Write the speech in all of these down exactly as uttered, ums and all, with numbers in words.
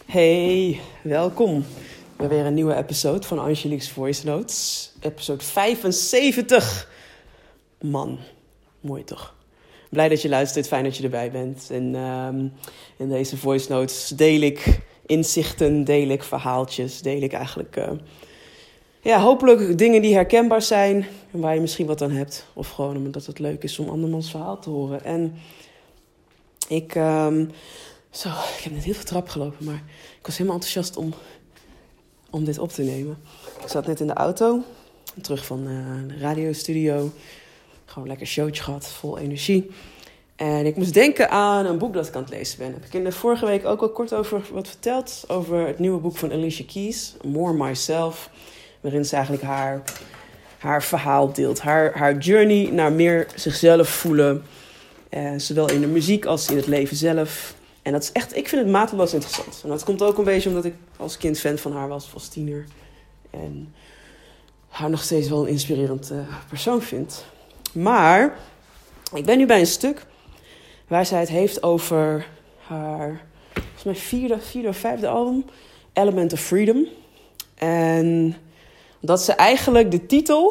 Hey, welkom bij weer een nieuwe episode van Angelique's Voice Notes. Episode vijfenzeventig. Man, mooi toch? Blij dat je luistert, fijn dat je erbij bent. En um, in deze voice notes deel ik inzichten, deel ik verhaaltjes, deel ik eigenlijk... Uh, ja, hopelijk dingen die herkenbaar zijn en waar je misschien wat aan hebt. Of gewoon omdat het leuk is om andermans verhaal te horen. En ik... Um, Zo, ik heb net heel veel trap gelopen, maar ik was helemaal enthousiast om, om dit op te nemen. Ik zat net in de auto, terug van uh, de radiostudio. Gewoon lekker showtje gehad, vol energie. En ik moest denken aan een boek dat ik aan het lezen ben. Heb ik in de vorige week ook al kort over wat verteld. Over het nieuwe boek van Alicia Keys, More Myself. Waarin ze eigenlijk haar, haar verhaal deelt. Haar, haar journey naar meer zichzelf voelen. Uh, zowel in de muziek als in het leven zelf. En dat is echt, ik vind het mateloos interessant. En dat komt ook een beetje omdat ik als kind fan van haar was, als tiener. En haar nog steeds wel een inspirerend uh, persoon vind. Maar ik ben nu bij een stuk waar zij het heeft over haar, volgens mij vierde, vierde of vijfde album, Element of Freedom. En dat ze eigenlijk de titel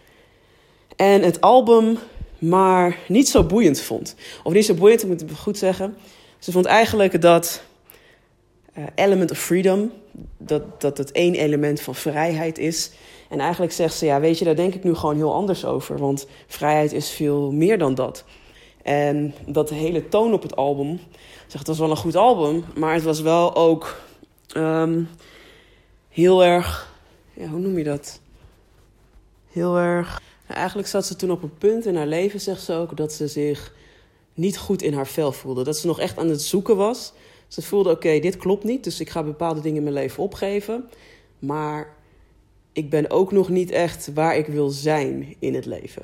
en het album maar niet zo boeiend vond. Of niet zo boeiend, ik moet het goed zeggen. Ze vond eigenlijk dat uh, Element of Freedom, dat, dat het één element van vrijheid is. En eigenlijk zegt ze, ja, weet je, daar denk ik nu gewoon heel anders over. Want vrijheid is veel meer dan dat. En dat de hele toon op het album, zegt, het was wel een goed album, maar het was wel ook um, heel erg, ja, hoe noem je dat? Heel erg, nou, eigenlijk zat ze toen op een punt in haar leven, zegt ze ook, dat ze zich niet goed in haar vel voelde. Dat ze nog echt aan het zoeken was. Ze voelde, oké, okay, dit klopt niet, dus ik ga bepaalde dingen in mijn leven opgeven. Maar ik ben ook nog niet echt waar ik wil zijn in het leven.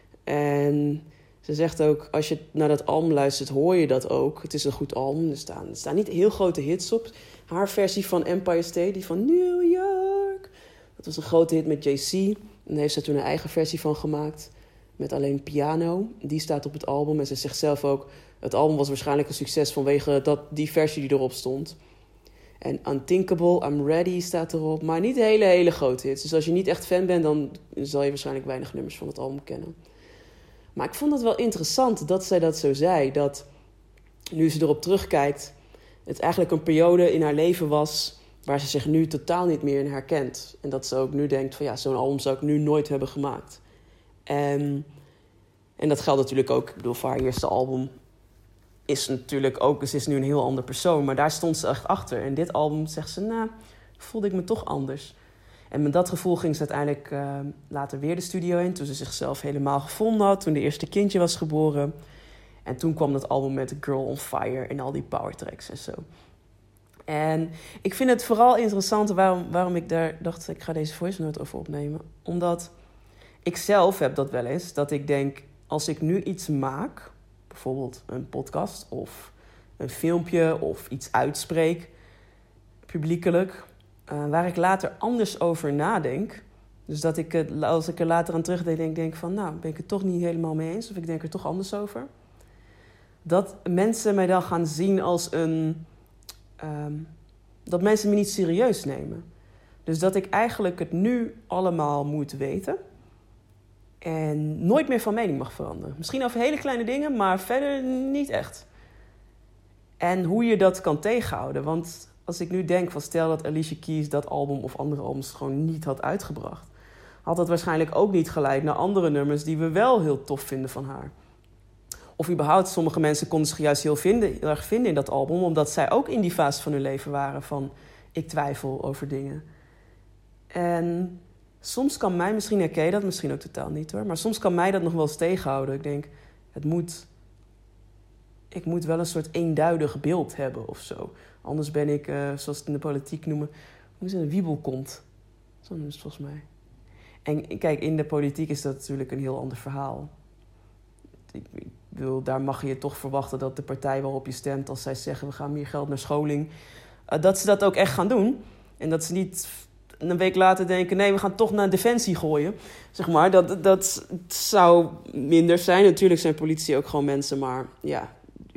En ze zegt ook, als je naar dat album luistert, hoor je dat ook. Het is een goed album, er staan, er staan niet heel grote hits op. Haar versie van Empire State, die van New York, dat was een grote hit met Jay-Z. En daar heeft ze toen een eigen versie van gemaakt. Met alleen piano. Die staat op het album. En ze zegt zelf ook, het album was waarschijnlijk een succes vanwege dat, die versie die erop stond. En Unthinkable, I'm Ready staat erop. Maar niet hele, hele grote hits. Dus als je niet echt fan bent, dan zal je waarschijnlijk weinig nummers van het album kennen. Maar ik vond het wel interessant dat zij dat zo zei. Dat nu ze erop terugkijkt, het eigenlijk een periode in haar leven was waar ze zich nu totaal niet meer in herkent. En dat ze ook nu denkt van ja, zo'n album zou ik nu nooit hebben gemaakt. En, en dat geldt natuurlijk ook, ik bedoel, voor haar eerste album is natuurlijk ook, ze is nu een heel ander persoon, maar daar stond ze echt achter. En dit album zegt ze, nou, voelde ik me toch anders. En met dat gevoel ging ze uiteindelijk uh, later weer de studio in, toen ze zichzelf helemaal gevonden had, toen de eerste kindje was geboren. En toen kwam dat album met Girl on Fire en al die power tracks en zo. En ik vind het vooral interessant waarom, waarom ik daar dacht, ik ga deze voice note over opnemen. Omdat ik zelf heb dat wel eens, dat ik denk, als ik nu iets maak, bijvoorbeeld een podcast of een filmpje of iets uitspreek, publiekelijk, uh, waar ik later anders over nadenk. Dus dat ik het, als ik er later aan terugdenk, denk, denk van, nou, ben ik het toch niet helemaal mee eens, of ik denk er toch anders over. Dat mensen mij dan gaan zien als een, um, dat mensen me niet serieus nemen. Dus dat ik eigenlijk het nu allemaal moet weten. En nooit meer van mening mag veranderen. Misschien over hele kleine dingen, maar verder niet echt. En hoe je dat kan tegenhouden. Want als ik nu denk van stel dat Alicia Keys dat album of andere albums gewoon niet had uitgebracht, had dat waarschijnlijk ook niet geleid naar andere nummers die we wel heel tof vinden van haar. Of überhaupt, sommige mensen konden zich juist heel, vinden, heel erg vinden in dat album, omdat zij ook in die fase van hun leven waren van ik twijfel over dingen. En soms kan mij, misschien herken je dat, misschien ook totaal niet hoor, maar soms kan mij dat nog wel eens tegenhouden. Ik denk, het moet, ik moet wel een soort eenduidig beeld hebben of zo. Anders ben ik, uh, zoals ze het in de politiek noemen, hoe is het, een wiebelkont. Zo noemen ze het volgens mij. En kijk, in de politiek is dat natuurlijk een heel ander verhaal. Ik, ik bedoel, daar mag je toch verwachten dat de partij waarop je stemt, als zij zeggen we gaan meer geld naar scholing, uh, dat ze dat ook echt gaan doen. En dat ze niet een week later denken, nee, we gaan toch naar Defensie gooien. Zeg maar, dat, dat zou minder zijn. Natuurlijk zijn politici ook gewoon mensen, maar ja,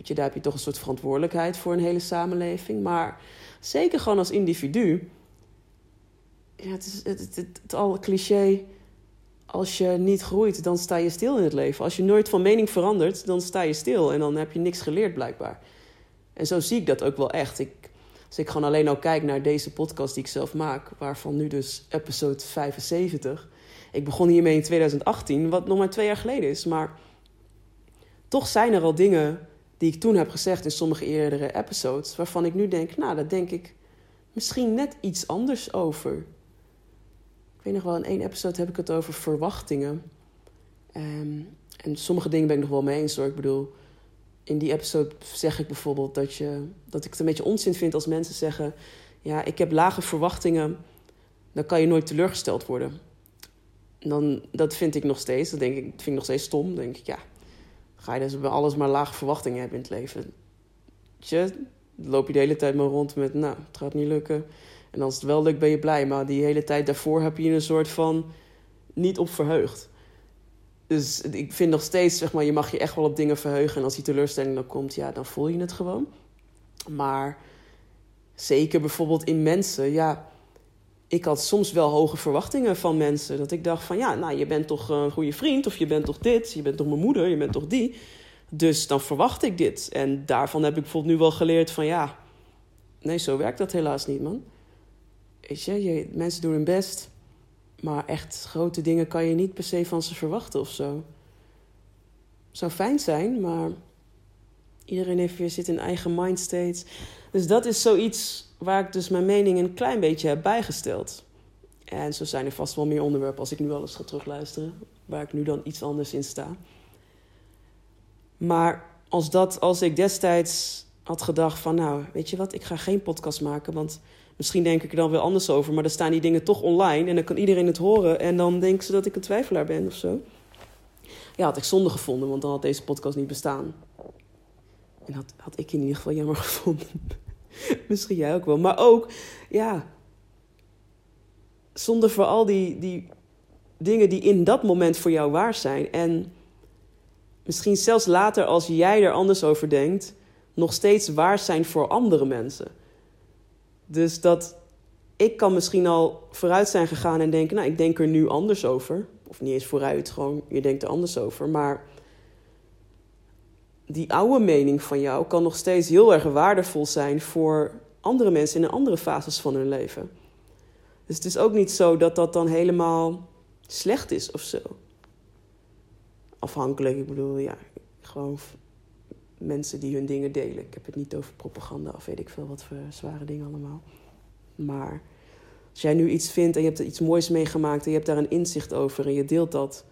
weet je, daar heb je toch een soort verantwoordelijkheid voor een hele samenleving. Maar zeker gewoon als individu. Ja, het is het, het, het, het al cliché. Als je niet groeit, dan sta je stil in het leven. Als je nooit van mening verandert, dan sta je stil. En dan heb je niks geleerd blijkbaar. En zo zie ik dat ook wel echt. Ik, als ik gewoon alleen al kijk naar deze podcast die ik zelf maak, waarvan nu dus episode vijfenzeventig. Ik begon hiermee in twintig achttien, wat nog maar twee jaar geleden is. Maar toch zijn er al dingen die ik toen heb gezegd in sommige eerdere episodes, waarvan ik nu denk, nou, daar denk ik misschien net iets anders over. Ik weet nog wel, in één episode heb ik het over verwachtingen. Um, en sommige dingen ben ik nog wel mee eens hoor. Ik bedoel, in die episode zeg ik bijvoorbeeld dat, je, dat ik het een beetje onzin vind als mensen zeggen, ja, ik heb lage verwachtingen, dan kan je nooit teleurgesteld worden. Dan, dat vind ik nog steeds, dat denk ik, vind ik nog steeds stom. Dan denk ik, ja, ga je dus bij alles maar lage verwachtingen hebben in het leven. Je, dan loop je de hele tijd maar rond met, nou, het gaat niet lukken. En als het wel lukt, ben je blij. Maar die hele tijd daarvoor heb je een soort van niet op verheugd. Dus ik vind nog steeds, zeg maar, je mag je echt wel op dingen verheugen. En als die teleurstelling dan komt, ja, dan voel je het gewoon. Maar zeker bijvoorbeeld in mensen, ja, ik had soms wel hoge verwachtingen van mensen. Dat ik dacht van, ja, nou, je bent toch een goede vriend. Of je bent toch dit, je bent toch mijn moeder, je bent toch die. Dus dan verwacht ik dit. En daarvan heb ik bijvoorbeeld nu wel geleerd van, ja, nee, zo werkt dat helaas niet, man. Weet je, je, mensen doen hun best. Maar echt grote dingen kan je niet per se van ze verwachten of zo. Zou fijn zijn, maar iedereen heeft weer zit in eigen mindstate. Dus dat is zoiets waar ik dus mijn mening een klein beetje heb bijgesteld. En zo zijn er vast wel meer onderwerpen als ik nu alles ga terugluisteren. Waar ik nu dan iets anders in sta. Maar als, dat, als ik destijds had gedacht van, nou, weet je wat, ik ga geen podcast maken, want misschien denk ik er dan weer anders over, maar dan staan die dingen toch online en dan kan iedereen het horen en dan denken ze dat ik een twijfelaar ben of zo. Ja, had ik zonde gevonden, want dan had deze podcast niet bestaan. En had, had ik in ieder geval jammer gevonden. Misschien jij ook wel. Maar ook, ja, zonde voor al die, die dingen die in dat moment voor jou waar zijn. En misschien zelfs later, als jij er anders over denkt, nog steeds waar zijn voor andere mensen. Dus dat ik kan misschien al vooruit zijn gegaan en denken, nou, ik denk er nu anders over. Of niet eens vooruit, gewoon je denkt er anders over. Maar die oude mening van jou kan nog steeds heel erg waardevol zijn voor andere mensen in andere fases van hun leven. Dus het is ook niet zo dat dat dan helemaal slecht is of zo. Afhankelijk, ik bedoel, ja, gewoon mensen die hun dingen delen. Ik heb het niet over propaganda of weet ik veel wat voor zware dingen allemaal. Maar als jij nu iets vindt en je hebt er iets moois meegemaakt en je hebt daar een inzicht over en je deelt dat.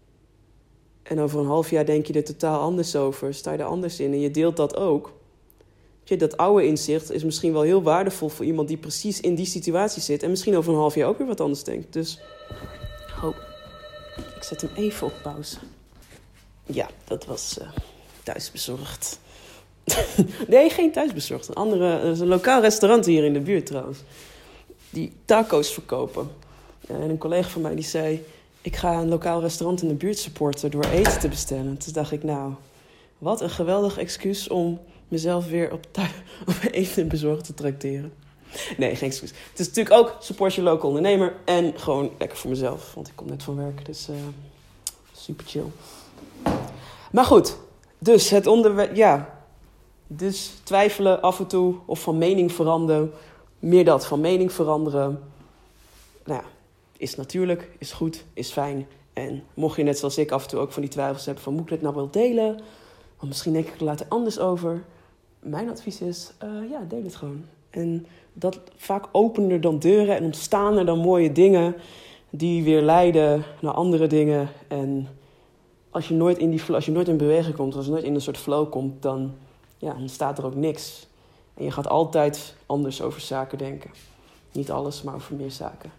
En over een half jaar denk je er totaal anders over, sta je er anders in en je deelt dat ook. Je, dat oude inzicht is misschien wel heel waardevol voor iemand die precies in die situatie zit en misschien over een half jaar ook weer wat anders denkt. Dus, oh, ik zet hem even op pauze. Ja, dat was uh, thuisbezorgd. Nee, geen thuisbezorgd. Een andere, er is een lokaal restaurant hier in de buurt trouwens. Die taco's verkopen. En een collega van mij die zei, ik ga een lokaal restaurant in de buurt supporten door eten te bestellen. Toen dacht ik, nou, wat een geweldig excuus om mezelf weer op, thu- op eten bezorgd te trakteren. Nee, geen excuus. Het is natuurlijk ook support je local ondernemer en gewoon lekker voor mezelf. Want ik kom net van werk, dus uh, super chill. Maar goed, dus het onderwerp, ja. Dus twijfelen af en toe of van mening veranderen. Meer dat, van mening veranderen. Nou ja, is natuurlijk, is goed, is fijn. En mocht je net zoals ik af en toe ook van die twijfels hebben van, moet ik het nou wel delen? Want misschien denk ik er later anders over. Mijn advies is, uh, ja, deel het gewoon. En dat vaak openen er dan deuren en ontstaan er dan mooie dingen die weer leiden naar andere dingen. En als je nooit in die als je nooit in beweging komt, als je nooit in een soort flow komt, dan ja, ontstaat er ook niks. En je gaat altijd anders over zaken denken. Niet alles, maar over meer zaken.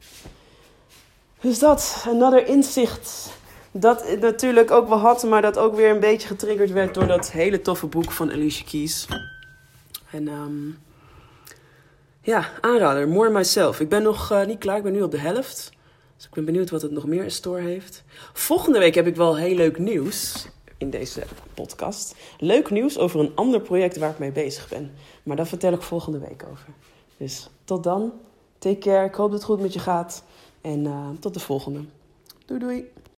Dus dat, another inzicht. Dat natuurlijk ook wel had, maar dat ook weer een beetje getriggerd werd door dat hele toffe boek van Alicia Keys. En um, ja, aanrader, More Myself. Ik ben nog uh, niet klaar, ik ben nu op de helft. Dus ik ben benieuwd wat het nog meer in store heeft. Volgende week heb ik wel heel leuk nieuws. in deze podcast. Leuk nieuws over een ander project waar ik mee bezig ben. Maar daar vertel ik volgende week over. Dus tot dan. Take care. Ik hoop dat het goed met je gaat. En uh, tot de volgende. Doei doei.